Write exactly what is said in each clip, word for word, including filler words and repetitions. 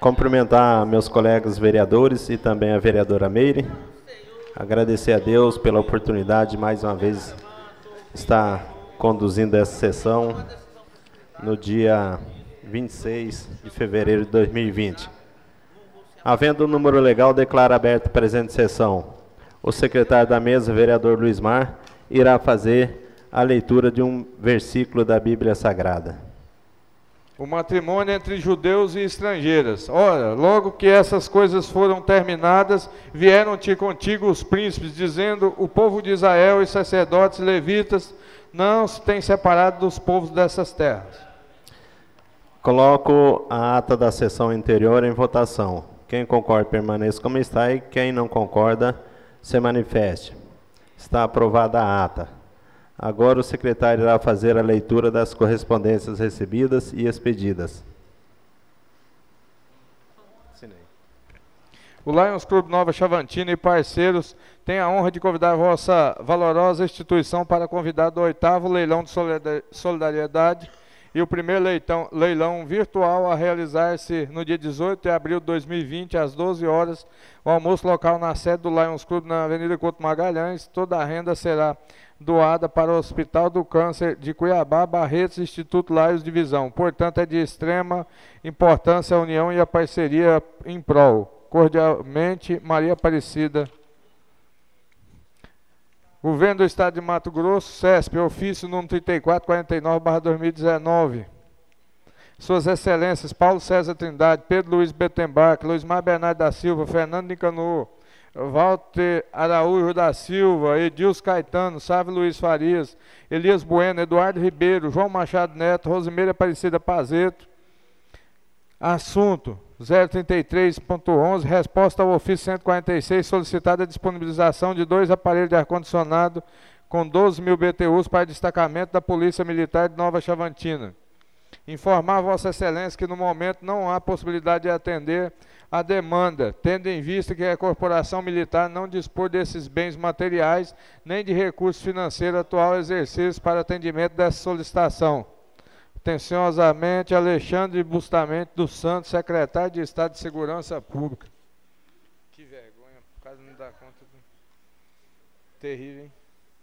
Cumprimentar meus colegas vereadores e também a vereadora Meire. Agradecer a Deus pela oportunidade de mais uma vez estar conduzindo essa sessão no dia vinte e seis de fevereiro de dois mil e vinte. Havendo o número legal, declaro aberta a presente sessão. O secretário da mesa, vereador Luiz Mar, irá fazer a leitura de um versículo da Bíblia Sagrada. O matrimônio entre judeus e estrangeiras. Ora, logo que essas coisas foram terminadas, vieram-te contigo os príncipes, dizendo: o povo de Israel e sacerdotes e levitas não se têm separado dos povos dessas terras. Coloco a ata da sessão anterior em votação. Quem concorda, permaneça como está, e quem não concorda, se manifeste. Está aprovada a ata. Agora o secretário irá fazer a leitura das correspondências recebidas e expedidas. O Lions Clube Nova Chavantina e parceiros têm a honra de convidar a vossa valorosa instituição para convidar do oitavo leilão de solidariedade e o primeiro leitão, leilão virtual a realizar-se no dia dezoito de abril de dois mil e vinte, às doze horas, o almoço local na sede do Lions Clube, na Avenida Couto Magalhães. Toda a renda será doada para o Hospital do Câncer de Cuiabá, Barretos, Instituto Lions Divisão. Portanto, é de extrema importância a união e a parceria em prol. Cordialmente, Maria Aparecida. Governo do Estado de Mato Grosso, CESP, ofício número trinta e quatro quarenta e nove barra dois mil e dezenove. Suas Excelências Paulo César Trindade, Pedro Luiz Bettenbach, Luiz Mar Bernardo da Silva, Fernando Nicanor, Walter Araújo da Silva, Edilson Caetano, Sávio Luiz Farias, Elias Bueno, Eduardo Ribeiro, João Machado Neto, Rosimeira Aparecida Pazeto. Assunto zero trinta e três ponto onze, resposta ao ofício cento e quarenta e seis, solicitada a disponibilização de dois aparelhos de ar-condicionado com doze mil B T Us para destacamento da Polícia Militar de Nova Chavantina. Informar a Vossa Excelência que no momento não há possibilidade de atender a demanda, tendo em vista que a Corporação Militar não dispor desses bens materiais nem de recursos financeiros atual exercício para atendimento dessa solicitação. Atenciosamente, Alexandre Bustamente dos Santos, secretário de Estado de Segurança Pública. Que vergonha, por causa não dá conta do... Terrível, hein?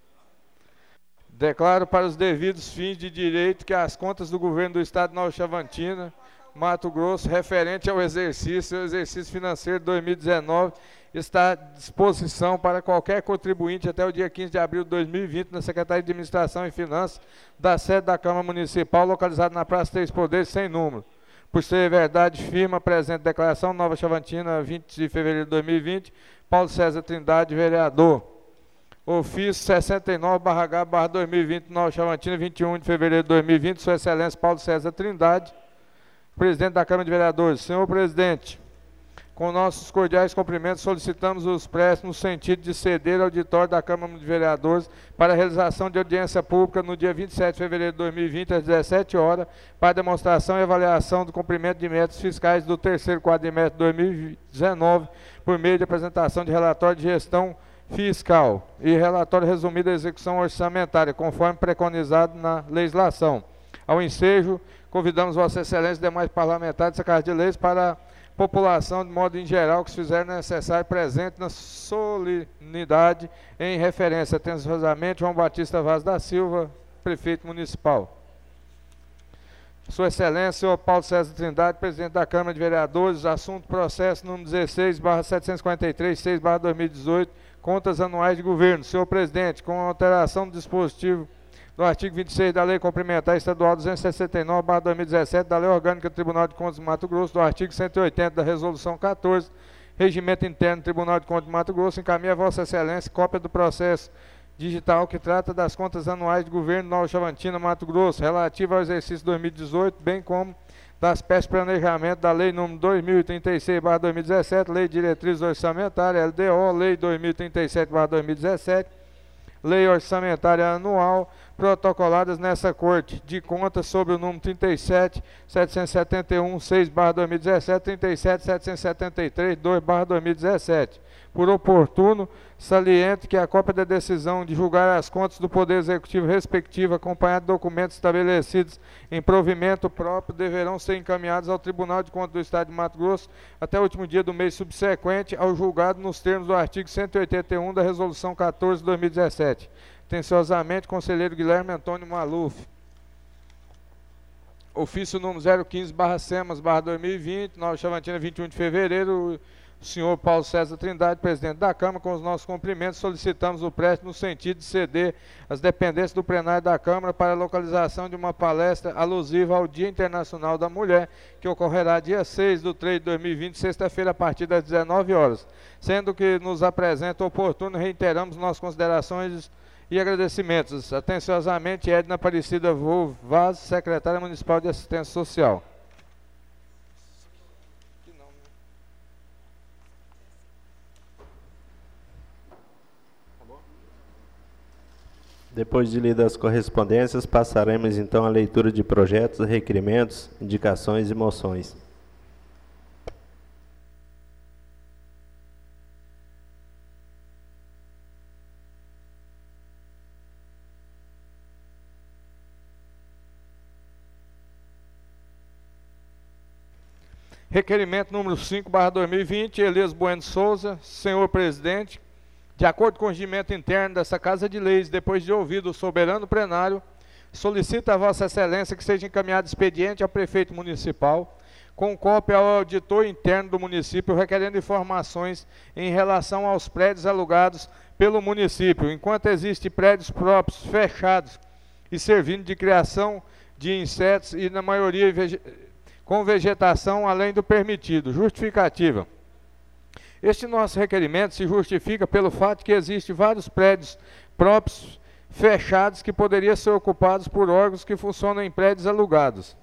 Declaro para os devidos fins de direito que as contas do Governo do Estado de Nova Chavantina, Mato Grosso, referente ao exercício, o exercício financeiro de dois mil e dezenove, está à disposição para qualquer contribuinte até o dia quinze de abril de dois mil e vinte na Secretaria de Administração e Finanças da sede da Câmara Municipal, localizada na Praça Três Poderes, sem número. Por ser verdade, firma a presente declaração, Nova Chavantina, vinte de fevereiro de dois mil e vinte, Paulo César Trindade, vereador. Ofício sessenta e nove barra H barra dois mil e vinte, Nova Chavantina, vinte e um de fevereiro de dois mil e vinte, Sua Excelência Paulo César Trindade, presidente da Câmara de Vereadores. Senhor presidente, com nossos cordiais cumprimentos, solicitamos os préstimos no sentido de ceder ao auditório da Câmara de Vereadores para a realização de audiência pública no dia vinte e sete de fevereiro de dois mil e vinte, às dezessete horas, para demonstração e avaliação do cumprimento de metas fiscais do terceiro quadrimestre de dois mil e dezenove, por meio de apresentação de relatório de gestão fiscal e relatório resumido da execução orçamentária, conforme preconizado na legislação. Ao ensejo, convidamos Vossa Excelência e demais parlamentares da Casa de Leis para a população, de modo em geral, que se fizer necessário, presente na solenidade em referência. Atenciosamente, João Batista Vaz da Silva, prefeito municipal. Sua Excelência, senhor Paulo César Trindade, presidente da Câmara de Vereadores, assunto processo número dezesseis barra setecentos e quarenta e três, seis barra dois mil e dezoito, contas anuais de governo. Senhor presidente, com a alteração do dispositivo do artigo vinte e seis da Lei Complementar Estadual duzentos e sessenta e nove barra dois mil e dezessete, da Lei Orgânica do Tribunal de Contas do Mato Grosso, do artigo cento e oitenta da Resolução quatorze, Regimento Interno do Tribunal de Contas do Mato Grosso, encaminha a Vossa Excelência cópia do processo digital que trata das contas anuais de governo de Nova Chavantina, Mato Grosso, relativa ao exercício dois mil e dezoito, bem como das peças de planejamento da Lei número dois mil e trinta e seis barra dois mil e dezessete, Lei de Diretrizes Orçamentárias, L D O, Lei dois mil e trinta e sete barra dois mil e dezessete, Lei Orçamentária Anual, protocoladas nessa Corte de Contas sobre o número trinta e sete, setecentos e setenta e um, seis barra dois mil e dezessete, trinta e sete, setecentos e setenta e três, dois barra dois mil e dezessete. por oportuno, saliente que a cópia da decisão de julgar as contas do Poder Executivo respectivo, acompanhado de documentos estabelecidos em provimento próprio, deverão ser encaminhados ao Tribunal de Contas do Estado de Mato Grosso até o último dia do mês subsequente ao julgado nos termos do artigo cento e oitenta e um da Resolução quatorze de dois mil e dezessete. Atenciosamente, conselheiro Guilherme Antônio Maluf. Ofício número zero quinze barra SEMAS barra dois mil e vinte, Nova Chavantina, vinte e um de fevereiro, o senhor Paulo César Trindade, presidente da Câmara, com os nossos cumprimentos, solicitamos o préstimo no sentido de ceder as dependências do plenário da Câmara para a localização de uma palestra alusiva ao Dia Internacional da Mulher, que ocorrerá dia seis de três de dois mil e vinte, sexta-feira, a partir das dezenove horas. Sendo que nos apresenta oportuno, reiteramos nossas considerações e agradecimentos. Atenciosamente, Edna Aparecida Vaz, secretária municipal de Assistência Social. Depois de lidas as correspondências, passaremos então à leitura de projetos, requerimentos, indicações e moções. Requerimento número cinco barra dois mil e vinte, Elias Bueno Souza, senhor presidente. De acordo com o regimento interno dessa Casa de Leis, depois de ouvido o soberano plenário, solicita a Vossa Excelência que seja encaminhado expediente ao prefeito municipal, com cópia ao auditor interno do município, requerendo informações em relação aos prédios alugados pelo município, enquanto existem prédios próprios, fechados e servindo de criação de insetos e, na maioria, vege com vegetação além do permitido. Justificativa. Este nosso requerimento se justifica pelo fato de que existem vários prédios próprios fechados que poderiam ser ocupados por órgãos que funcionam em prédios alugados,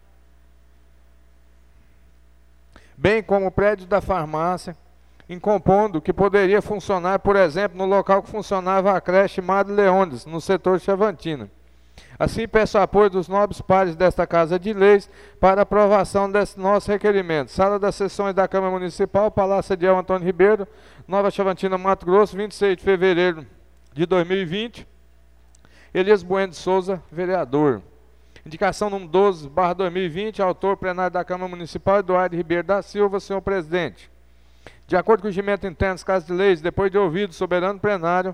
bem como o prédio da farmácia, incompondo que poderia funcionar, por exemplo, no local que funcionava a creche Madre Leônidas, no setor de Chavantina. Assim, peço apoio dos nobres pares desta Casa de Leis para aprovação desse nosso requerimento. Sala das Sessões da Câmara Municipal, Palácio Adiel Antônio Ribeiro, Nova Chavantina, Mato Grosso, vinte e seis de fevereiro de dois mil e vinte. Elias Bueno de Souza, vereador. Indicação número doze barra dois mil e vinte, autor plenário da Câmara Municipal, Eduardo Ribeiro da Silva, senhor presidente. De acordo com o regimento interno das Casas de Leis, depois de ouvido o soberano plenário,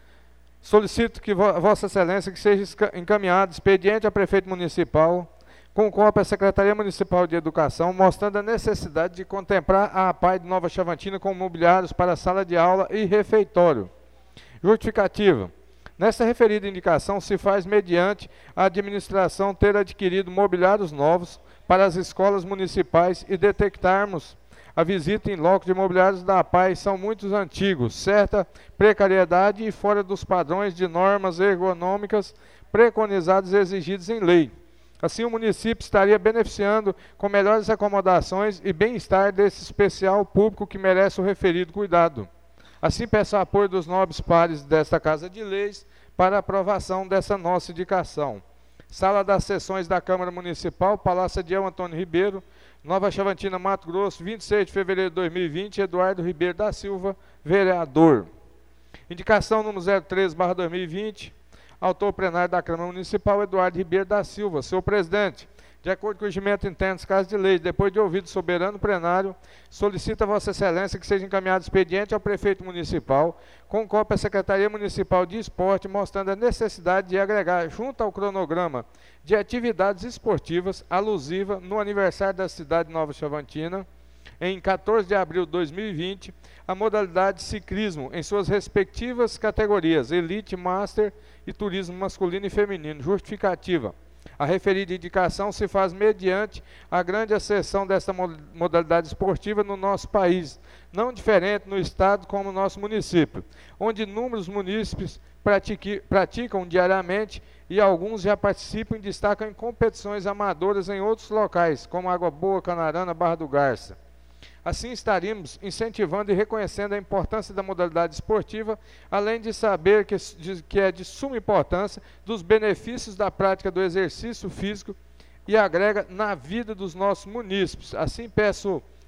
solicito que Vossa Excelência que seja encaminhado expediente ao prefeito municipal, com cópia à Secretaria Municipal de Educação, mostrando a necessidade de contemplar a APAI de Nova Chavantina com mobiliários para sala de aula e refeitório. Justificativa. Nesta referida indicação se faz mediante a administração ter adquirido mobiliários novos para as escolas municipais e detectarmos a visita em loco de mobiliários da APAI são muito antigos, certa precariedade e fora dos padrões de normas ergonômicas preconizados e exigidos em lei. Assim, o município estaria beneficiando com melhores acomodações e bem-estar desse especial público que merece o referido cuidado. Assim, peço o apoio dos nobres pares desta Casa de Leis para a aprovação dessa nossa indicação. Sala das Sessões da Câmara Municipal, Palácio Adiel Antônio Ribeiro, Nova Chavantina, Mato Grosso, vinte e seis de fevereiro de dois mil e vinte, Eduardo Ribeiro da Silva, vereador. Indicação número zero três barra dois mil e vinte, autor plenário da Câmara Municipal, Eduardo Ribeiro da Silva, senhor presidente. De acordo com o regimento interno das Casas de Leis, depois de ouvido o soberano plenário, solicita a Vossa Excelência que seja encaminhado expediente ao prefeito municipal, com cópia à Secretaria Municipal de Esporte, mostrando a necessidade de agregar, junto ao cronograma de atividades esportivas alusiva no aniversário da cidade de Nova Chavantina, em quatorze de abril de dois mil e vinte, a modalidade ciclismo em suas respectivas categorias, Elite, Master e Turismo masculino e feminino. Justificativa. A referida indicação se faz mediante a grande acessão dessa modalidade esportiva no nosso país, não diferente no estado como no nosso município, onde inúmeros munícipes pratique, praticam diariamente e alguns já participam e destacam em competições amadoras em outros locais, como Água Boa, Canarana, Barra do Garça. Assim estaríamos incentivando e reconhecendo a importância da modalidade esportiva, além de saber que, de, que é de suma importância dos benefícios da prática do exercício físico e agrega na vida dos nossos munícipes. Assim peço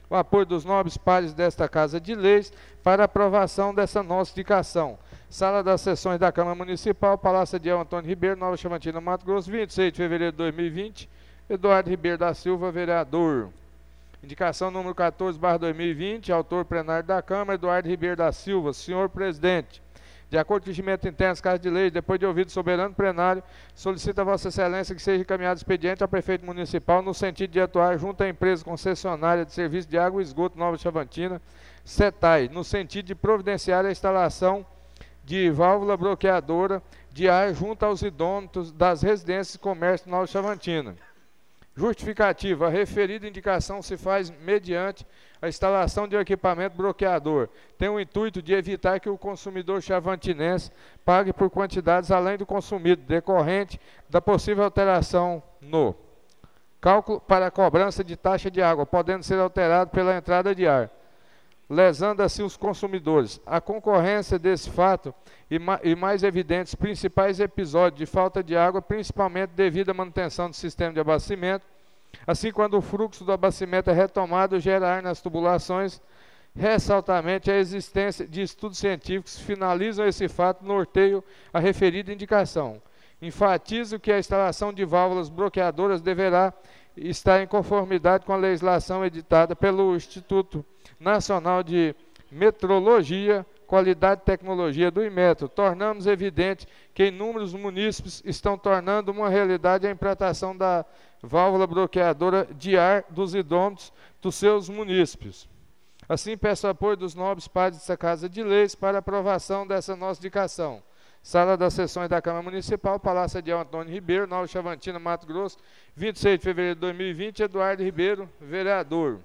o apoio dos nobres pares desta Casa de Leis para aprovação dessa nossa indicação. Sala das Sessões da Câmara Municipal, Palácio Adiel Antônio Ribeiro, Nova Chavantina, Mato Grosso, vinte e seis de fevereiro de dois mil e vinte. Eduardo Ribeiro da Silva, vereador. Indicação número quatorze barra dois mil e vinte, autor plenário da Câmara, Eduardo Ribeiro da Silva. Senhor presidente, de acordo com o regimento interno das Casas de Leis, depois de ouvido o soberano plenário, solicita a Vossa Excelência que seja encaminhado expediente ao prefeito municipal no sentido de atuar junto à empresa concessionária de serviço de água e esgoto Nova Chavantina, SETAI, no sentido de providenciar a instalação de válvula bloqueadora de ar junto aos idômetros das residências e comércio Nova Chavantina. Justificativa: a referida indicação se faz mediante a instalação de um equipamento bloqueador. Tem o intuito de evitar que o consumidor chavantinense pague por quantidades além do consumido, decorrente da possível alteração no cálculo para a cobrança de taxa de água, podendo ser alterado pela entrada de ar, lesando assim os consumidores. A concorrência desse fato e, ma e mais evidentes principais episódios de falta de água, principalmente devido à manutenção do sistema de abastecimento, assim quando o fluxo do abastecimento é retomado, gera ar nas tubulações. Ressaltamente a existência de estudos científicos que finalizam esse fato, norteio a referida indicação. Enfatizo que a instalação de válvulas bloqueadoras deverá estar em conformidade com a legislação editada pelo Instituto Nacional de Metrologia, Qualidade e Tecnologia do Inmetro, tornando evidente que inúmeros munícipes estão tornando uma realidade a implantação da válvula bloqueadora de ar dos idômetros dos seus munícipes. Assim, peço apoio dos nobres pares dessa Casa de Leis para aprovação dessa nossa indicação. Sala das Sessões da Câmara Municipal, Palácio Adiel Antônio Ribeiro, Nova Chavantina, Mato Grosso, vinte e seis de fevereiro de dois mil e vinte, Eduardo Ribeiro, vereador.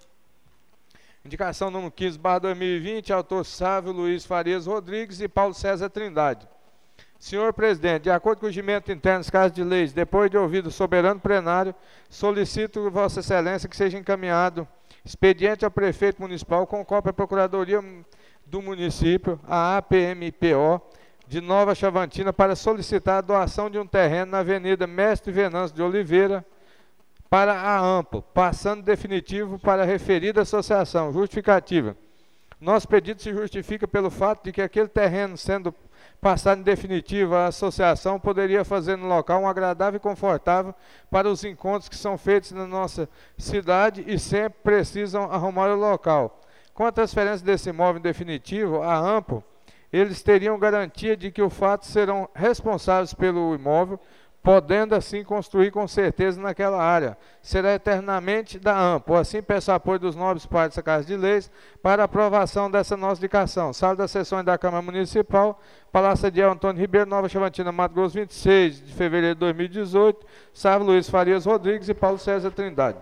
Indicação número quinze barra dois mil e vinte, autor Sávio Luiz Farias Rodrigues e Paulo César Trindade. Senhor presidente, de acordo com o regimento interno das Casas de Leis, depois de ouvido o soberano plenário, solicito Vossa Excelência que seja encaminhado expediente ao prefeito municipal com cópia à Procuradoria do município, a A P M P O, de Nova Chavantina, para solicitar a doação de um terreno na Avenida Mestre Venâncio de Oliveira, para a AMPO, passando definitivo para a referida associação. Justificativa: nosso pedido se justifica pelo fato de que aquele terreno, sendo passado em definitivo, a associação poderia fazer no local um agradável e confortável para os encontros que são feitos na nossa cidade e sempre precisam arrumar o local. Com a transferência desse imóvel em definitivo, a AMPO, eles teriam garantia de que o fato serão responsáveis pelo imóvel, podendo assim construir com certeza naquela área. Será eternamente da AMPO. Assim, peço apoio dos nobres pares dessa Casa de Leis para aprovação dessa nossa indicação. Sala das Sessões da Câmara Municipal, Palácio Adiel Antônio Ribeiro, Nova Chavantina, Mato Grosso, vinte e seis de fevereiro de dois mil e dezoito, Sávio Luiz Farias Rodrigues e Paulo César Trindade.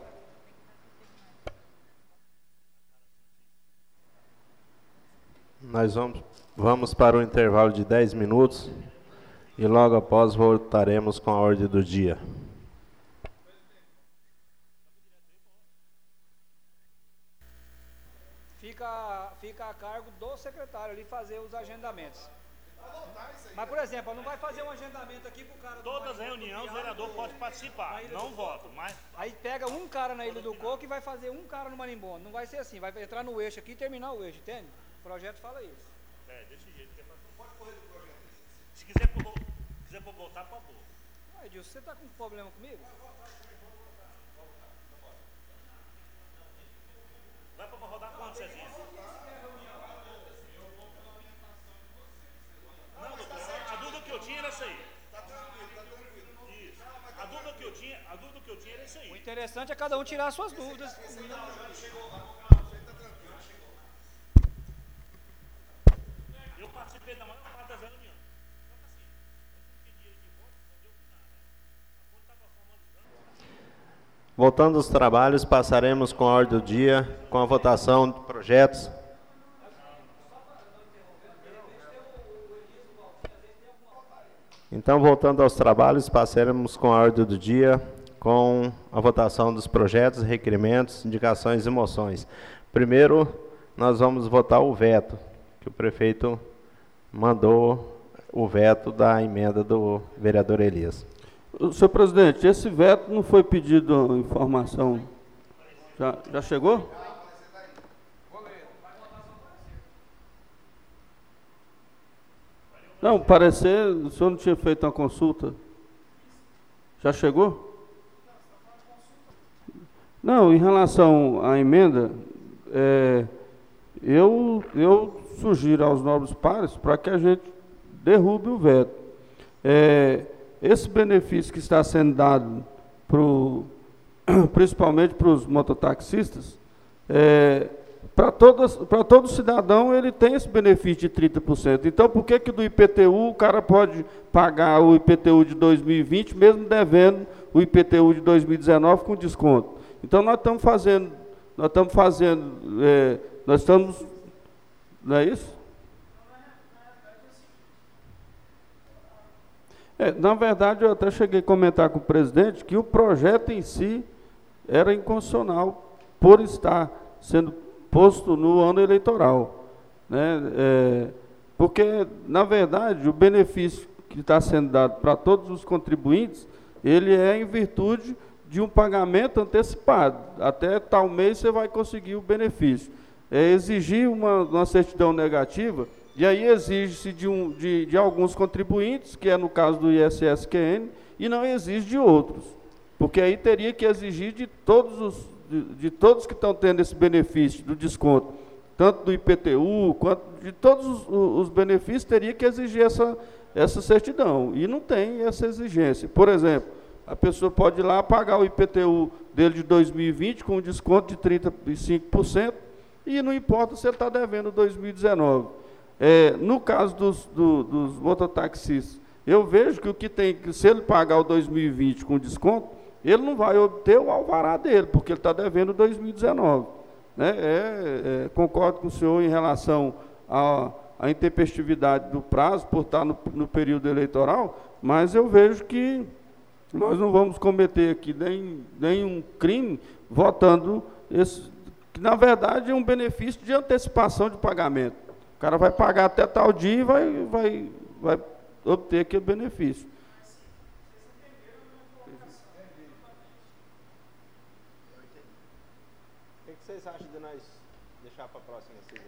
Nós vamos, vamos para o intervalo de dez minutos. E logo após voltaremos com a ordem do dia. Fica, fica a cargo do secretário ali fazer os agendamentos. Mas, por exemplo, não vai fazer um agendamento aqui pro cara... Todas as reuniões o vereador pode participar, não voto, mas... Aí pega um cara na Ilha do Coco e vai fazer um cara no Marimbonda. Não vai ser assim, vai entrar no eixo aqui e terminar o eixo, entende? O projeto fala isso. É, desse jeito. Que é pra... Pode correr do projeto. Se quiser... Por... Se quiser voltar, por favor. Ah, Edilson, você está com problema comigo? Vai para rodar quanto, Cezinha? Não, doutor, a dúvida que eu tinha era essa aí. Tá tranquilo, tá tranquilo. Isso. A dúvida que eu tinha, a dúvida que eu tinha era isso aí. O interessante é cada um tirar as suas dúvidas. Eu participei da maior parte das reuniões. Voltando aos trabalhos, passaremos com a ordem do dia, com a votação de projetos. Então, voltando aos trabalhos, passaremos com a ordem do dia, com a votação dos projetos, requerimentos, indicações e moções. Primeiro, nós vamos votar o veto, que o prefeito mandou o veto da emenda do vereador Elias. Senhor presidente, esse veto não foi pedido informação, já, já chegou? Não, parecer, o senhor não tinha feito uma consulta? Já chegou? Não, em relação à emenda, é, eu, eu sugiro aos nobres pares para que a gente derrube o veto. É, esse benefício que está sendo dado, pro, principalmente para os mototaxistas, é, para todo cidadão ele tem esse benefício de trinta por cento. Então, por que que do I P T U o cara pode pagar o I P T U de dois mil e vinte, mesmo devendo o I P T U de dois mil e dezenove com desconto? Então, nós estamos fazendo, nós estamos fazendo, é, nós estamos, não é isso? É, na verdade, eu até cheguei a comentar com o presidente que o projeto em si era inconstitucional por estar sendo posto no ano eleitoral, né? É, porque, na verdade, o benefício que está sendo dado para todos os contribuintes, ele é em virtude de um pagamento antecipado. Até tal mês você vai conseguir o benefício. É exigir uma, uma certidão negativa, e aí exige-se de, um, de, de alguns contribuintes, que é no caso do I S S Q N, e não exige de outros, porque aí teria que exigir de todos os, de, de todos que estão tendo esse benefício do desconto, tanto do I P T U, quanto de todos os, os benefícios, teria que exigir essa, essa certidão, e não tem essa exigência. Por exemplo, a pessoa pode ir lá pagar o I P T U dele de dois mil e vinte com um desconto de trinta e cinco por cento, e não importa se ele está devendo dois mil e dezenove. É, no caso dos, do, dos mototaxistas, eu vejo que o que tem, que se ele pagar o dois mil e vinte com desconto, ele não vai obter o alvará dele, porque ele está devendo dois mil e dezenove. Né? É, é, concordo com o senhor em relação à, à intempestividade do prazo, por estar no, no período eleitoral, mas eu vejo que nós não vamos cometer aqui nem, nenhum crime votando esse, que na verdade é um benefício de antecipação de pagamento. O cara vai pagar até tal dia e vai, vai, vai obter aquele benefício. O que vocês acham de nós deixar para a próxima segunda?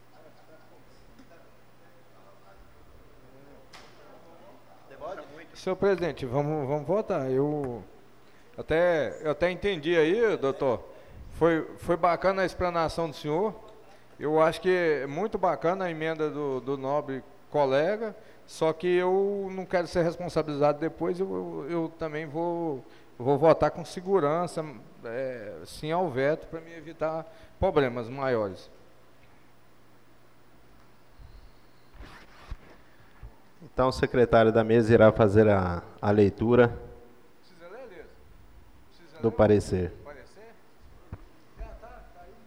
Senhor presidente, vamos, vamos votar. Eu até, eu até entendi aí, doutor. Foi, foi bacana a explanação do senhor. Eu acho que é muito bacana a emenda do, do nobre colega, só que eu não quero ser responsabilizado depois, eu, eu, eu também vou, vou votar com segurança, é, sim ao veto, para me evitar problemas maiores. Então, o secretário da mesa irá fazer a, a leitura Precisa ler, Elias? Precisa do ler? parecer. Parecer? Já tá, tá aí.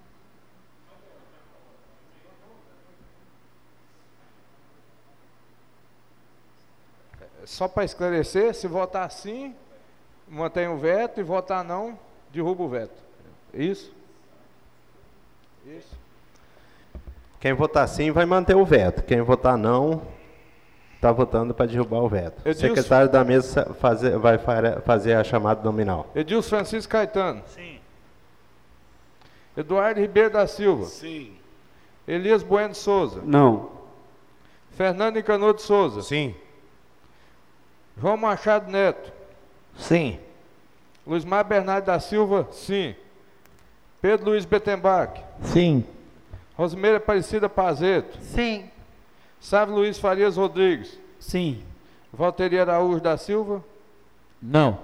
Só para esclarecer, se votar sim, mantém o veto, e votar não, derruba o veto. Isso? Isso. Quem votar sim vai manter o veto. Quem votar não está votando para derrubar o veto. O Edilson, secretário da mesa fazer, vai fazer a chamada nominal. Edilson Francisco Caetano. Sim. Eduardo Ribeiro da Silva. Sim. Elias Bueno de Souza. Não. Fernando Nicanor de Souza. Sim. João Machado Neto. Sim. Luizmar Bernardo da Silva, sim. Pedro Luiz Bettenbach. Sim. Rosimeira Aparecida Pazeto. Sim. Sávio Luiz Farias Rodrigues. Sim. Valteri Araújo da Silva. Não.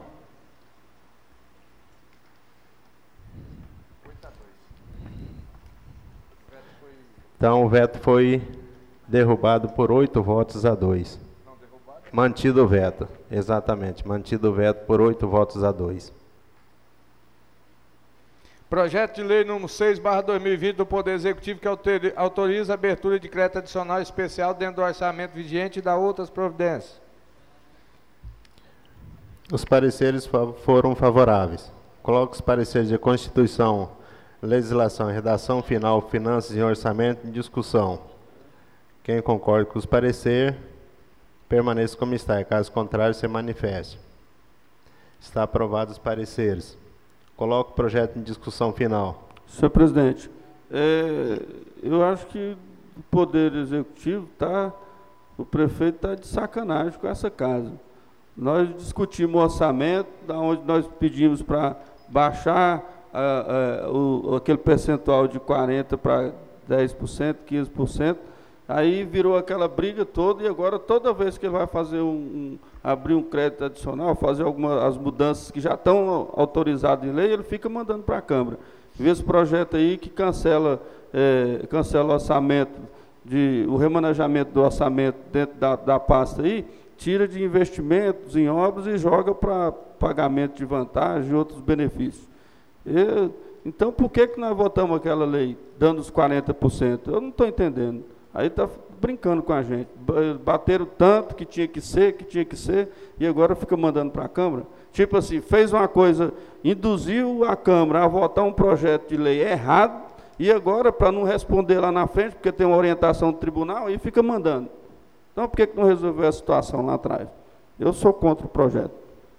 Então, o veto foi derrubado por oito votos a dois. Mantido o veto, exatamente. Mantido o veto por oito votos a dois. Projeto de lei número seis barra dois mil e vinte do Poder Executivo que autoriza a abertura de crédito adicional especial dentro do orçamento vigente e da outras providências. Os pareceres fa- foram favoráveis. Coloco os pareceres de Constituição, Legislação, Redação Final, Finanças e Orçamento em discussão. Quem concorda com os pareceres, permaneça como está. Caso contrário, se manifeste. Está aprovado os pareceres. Coloco o projeto em discussão final. Senhor presidente, é, eu acho que o Poder Executivo está o prefeito está de sacanagem com essa casa. Nós discutimos o orçamento, da onde nós pedimos para baixar ah, ah, o, aquele percentual de quarenta por cento para dez por cento, quinze por cento, aí virou aquela briga toda, e agora toda vez que ele vai fazer um, um abrir um crédito adicional, fazer algumas as mudanças que já estão autorizadas em lei, ele fica mandando para a Câmara. Vê esse projeto aí que cancela, é, cancela o orçamento, de, o remanejamento do orçamento dentro da, da pasta aí, tira de investimentos em obras e joga para pagamento de vantagem e outros benefícios. Eu, então, por que, que nós votamos aquela lei, dando os quarenta por cento? Eu não estou entendendo. Aí está brincando com a gente. Bateram tanto que tinha que ser, que tinha que ser, e agora fica mandando para a Câmara. Tipo assim, fez uma coisa, induziu a Câmara a votar um projeto de lei errado, e agora, para não responder lá na frente, porque tem uma orientação do tribunal, aí fica mandando. Então, por que, que não resolveu a situação lá atrás? Eu sou contra o projeto.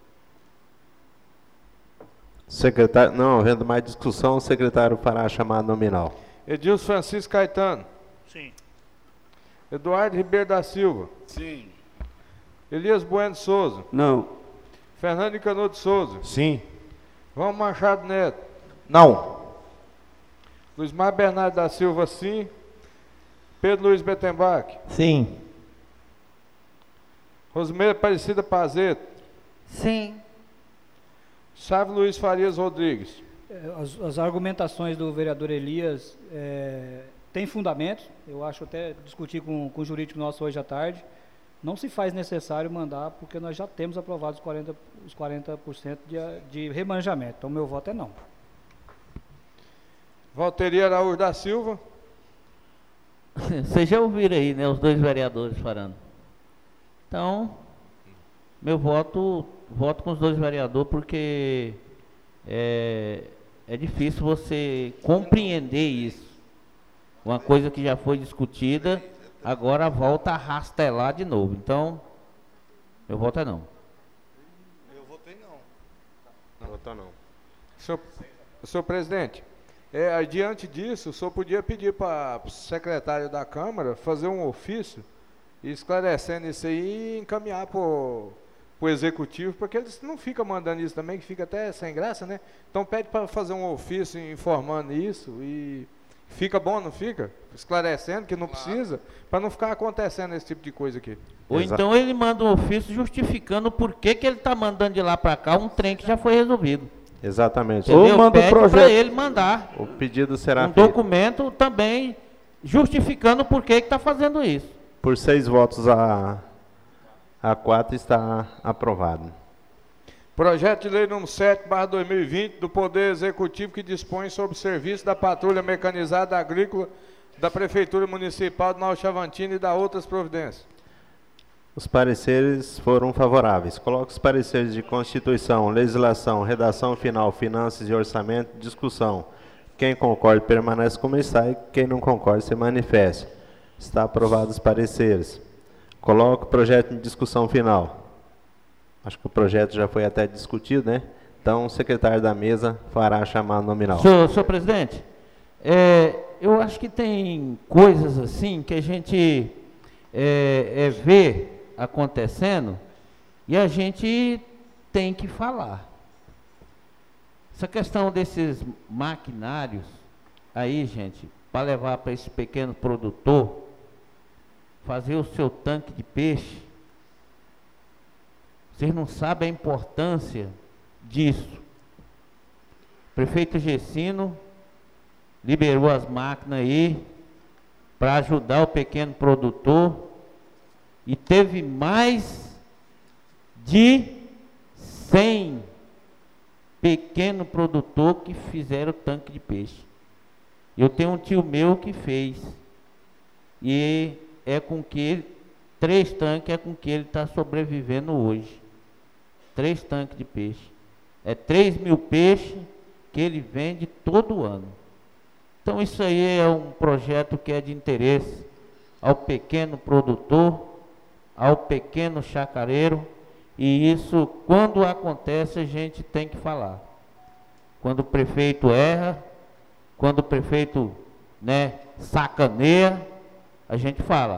Secretário, não, havendo mais discussão, o secretário fará a chamada nominal. Edilson Francisco Caetano. Sim. Eduardo Ribeiro da Silva. Sim. Elias Bueno de Souza. Não. Fernando Cano de Souza. Sim. João Machado Neto. Não. Luiz Mar Bernardo da Silva, sim. Pedro Luiz Bettenbach. Sim. Rosimeira Aparecida Pazeto. Sim. Sávio Luiz Farias Rodrigues. As, as argumentações do vereador Elias é, têm fundamentos. Eu acho até discutir com, com o jurídico nosso hoje à tarde. Não se faz necessário mandar, porque nós já temos aprovado os quarenta por cento, os quarenta por cento de, de remanejamento. Então, meu voto é não. Valteria Araújo da Silva. Vocês já ouviram aí, né, os dois vereadores falando. Então, meu voto, voto com os dois vereadores, porque é, é difícil você compreender isso. Uma coisa que já foi discutida, agora volta a rastelar de novo. Então, meu voto é não. Eu votei não. Não votou não. Senhor, senhor presidente, é, diante disso, o senhor podia pedir para o secretário da Câmara fazer um ofício esclarecendo isso aí e encaminhar para o executivo, porque eles não ficam mandando isso também, que fica até sem graça, né? Então pede para fazer um ofício informando isso e fica bom, não fica? Esclarecendo que não precisa, para não ficar acontecendo esse tipo de coisa aqui. Ou Exato. então ele manda um ofício justificando por que que ele está mandando de lá para cá um trem que já foi resolvido. Exatamente. Ou Entendeu? manda o Pede para projeto. ele mandar O pedido será um feito. documento também justificando por que que está fazendo isso. Por seis votos a, a quatro está aprovado. Projeto de lei número sete barra dois mil e vinte do Poder Executivo que dispõe sobre o serviço da Patrulha Mecanizada Agrícola da Prefeitura Municipal de Nova Chavantina e da outras providências. Os pareceres foram favoráveis. Coloco os pareceres de Constituição, Legislação, Redação Final, Finanças e Orçamento em discussão. Quem concorda permanece como está e quem não concorda se manifeste. Está aprovados os pareceres. Coloco o projeto em discussão final. Acho que o projeto já foi até discutido, né? Então, o secretário da mesa fará a chamada nominal. Senhor, senhor presidente, é, eu acho que tem coisas assim que a gente é, é, vê acontecendo e a gente tem que falar. Essa questão desses maquinários aí, gente, para levar para esse pequeno produtor fazer o seu tanque de peixe, vocês não sabem a importância disso. O prefeito Gessino liberou as máquinas aí para ajudar o pequeno produtor e teve mais de cem pequeno produtor que fizeram tanque de peixe. Eu tenho um tio meu que fez e é com que ele, três tanques é com que ele está sobrevivendo hoje. Três tanques de peixe. É três mil peixes que ele vende todo ano. Então isso aí é um projeto que é de interesse ao pequeno produtor, ao pequeno chacareiro, e isso, quando acontece, a gente tem que falar. Quando o prefeito erra, quando o prefeito, né, sacaneia, a gente fala.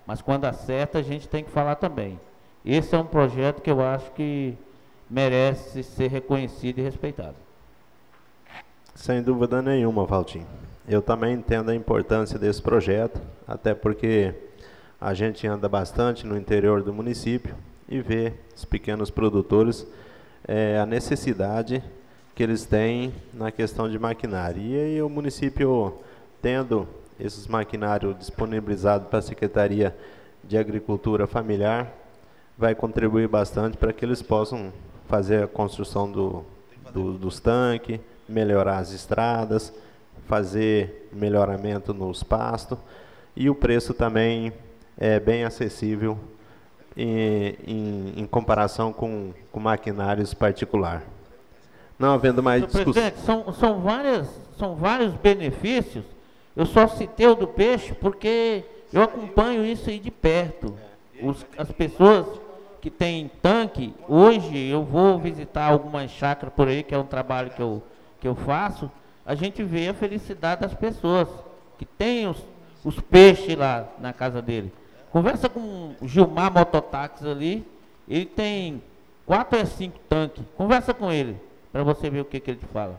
mas quando acerta a gente tem que falar também. Esse é um projeto que eu acho que merece ser reconhecido e respeitado. Sem dúvida nenhuma, Valtinho. Eu também entendo a importância desse projeto, até porque a gente anda bastante no interior do município e vê os pequenos produtores, é, a necessidade que eles têm na questão de maquinário. E aí o município, tendo esses maquinários disponibilizados para a Secretaria de Agricultura Familiar, vai contribuir bastante para que eles possam fazer a construção do, do, dos tanques, melhorar as estradas, fazer melhoramento nos pastos, e o preço também é bem acessível em, em, em comparação com, com maquinários particulares. Não havendo mais discussão. Presidente, são, são, várias, são vários benefícios. Eu só citei o do peixe porque eu acompanho isso aí de perto. Os, as pessoas que têm tanque, hoje eu vou visitar algumas chácaras por aí, que é um trabalho que eu, que eu faço, a gente vê a felicidade das pessoas que têm os, os peixes lá na casa dele. Conversa com o Gilmar Mototáxi ali, ele tem quatro ou cinco tanques. Conversa com ele, para você ver o que, que ele te fala.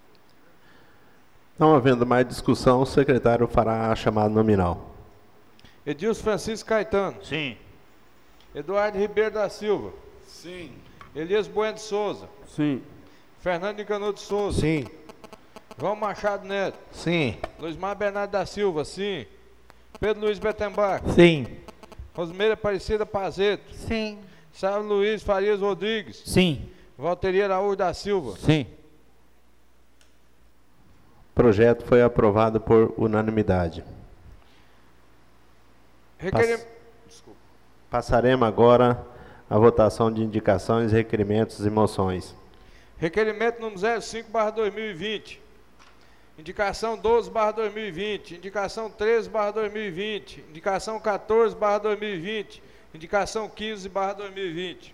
Não havendo mais discussão, o secretário fará a chamada nominal. Edilson Francisco Caetano. Sim. Eduardo Ribeiro da Silva. Sim. Elias Bueno de Souza. Sim. Fernando Nicanor de Souza. Sim. João Machado Neto. Sim. Luizmar Bernardo da Silva, sim. Pedro Luiz Betembar. Sim. Rosmeira Aparecida Pazeto. Sim. Sávio Luiz Farias Rodrigues. Sim. Valteria Araújo da Silva. Sim. O projeto foi aprovado por unanimidade. Requerim... Desculpa. Passaremos agora à votação de indicações, requerimentos e moções. Requerimento número zero cinco barra dois mil e vinte. Indicação doze barra dois mil e vinte. Indicação treze barra dois mil e vinte. Indicação quatorze barra dois mil e vinte. Indicação quinze barra dois mil e vinte.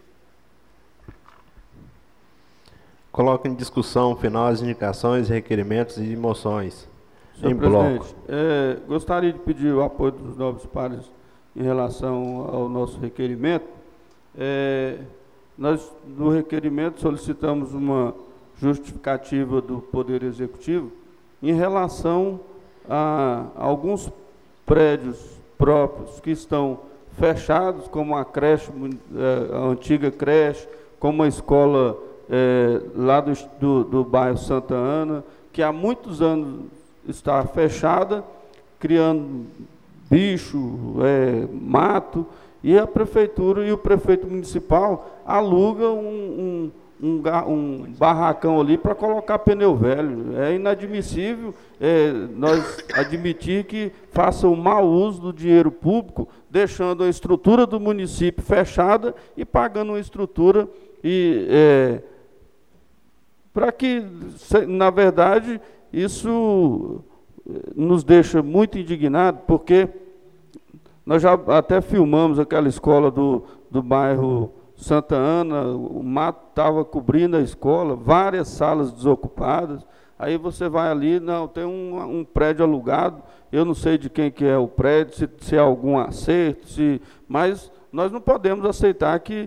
Coloco em discussão final as indicações, requerimentos e moções. Senhor em presidente, bloco. é, gostaria de pedir o apoio dos nobres pares em relação ao nosso requerimento. É, nós, no requerimento, solicitamos uma justificativa do Poder Executivo em relação a alguns prédios próprios que estão fechados, como a creche, a antiga creche, como a escola é, lá do, do, do bairro Santa Ana, que há muitos anos está fechada, criando bicho, é, mato, e a prefeitura e o prefeito municipal alugam um, um, um, um barracão ali para colocar pneu velho. É inadmissível é, nós admitir que faça o mau uso do dinheiro público, deixando a estrutura do município fechada e pagando uma estrutura e é, para que, na verdade, isso nos deixa muito indignados, porque nós já até filmamos aquela escola do, do bairro Santa Ana, o mato estava cobrindo a escola, várias salas desocupadas. Aí você vai ali, não, tem um, um prédio alugado, eu não sei de quem que é o prédio, se, se é algum acerto, se, mas nós não podemos aceitar que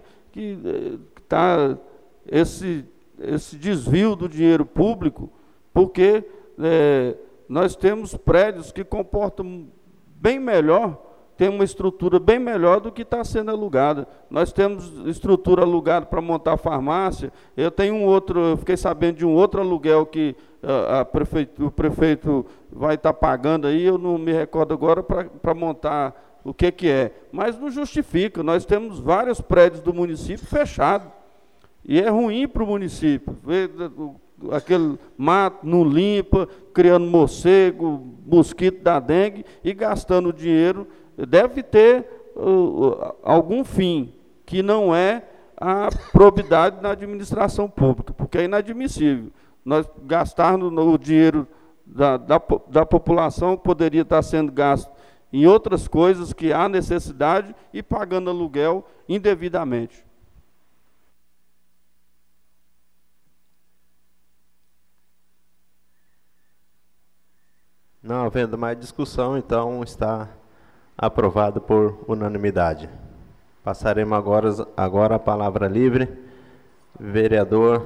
está esse, esse desvio do dinheiro público, porque é, nós temos prédios que comportam bem melhor, tem uma estrutura bem melhor do que está sendo alugada. Nós temos estrutura alugada para montar farmácia. Eu tenho um outro, eu fiquei sabendo de um outro aluguel que a, a prefeito, o prefeito vai estar tá pagando aí, eu não me recordo agora para montar o que, que é. Mas não justifica, nós temos vários prédios do município fechados. E é ruim para o município. Aquele mato não limpa, criando morcego, mosquito da dengue e gastando dinheiro. Deve ter uh, algum fim, que não é a probidade na administração pública, porque é inadmissível. Nós gastarmos o dinheiro da, da, da população, poderia estar sendo gasto em outras coisas que há necessidade e pagando aluguel indevidamente. Não havendo mais discussão, então está Aprovado por unanimidade. Passaremos agora, agora a palavra livre. Vereador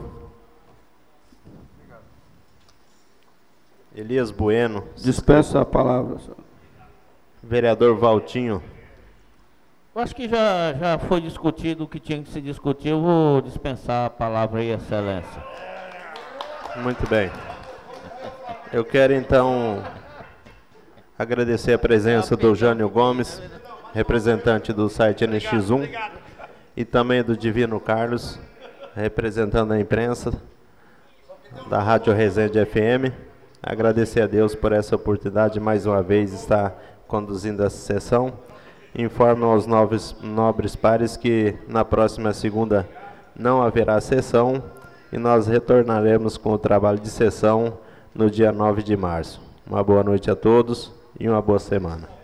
Elias Bueno. Dispensa a palavra, senhor. Vereador Valtinho. Eu acho que já, já foi discutido o que tinha que se discutir. Eu vou dispensar a palavra aí, excelência. Muito bem. Eu quero então agradecer a presença do Jânio Gomes, representante do site N X um, e também do Divino Carlos, representando a imprensa da Rádio Resende F M. Agradecer a Deus por essa oportunidade de mais uma vez estar conduzindo essa sessão. Informo aos nobres, nobres pares que na próxima segunda não haverá sessão e nós retornaremos com o trabalho de sessão no dia nove de março. Uma boa noite a todos e uma boa semana.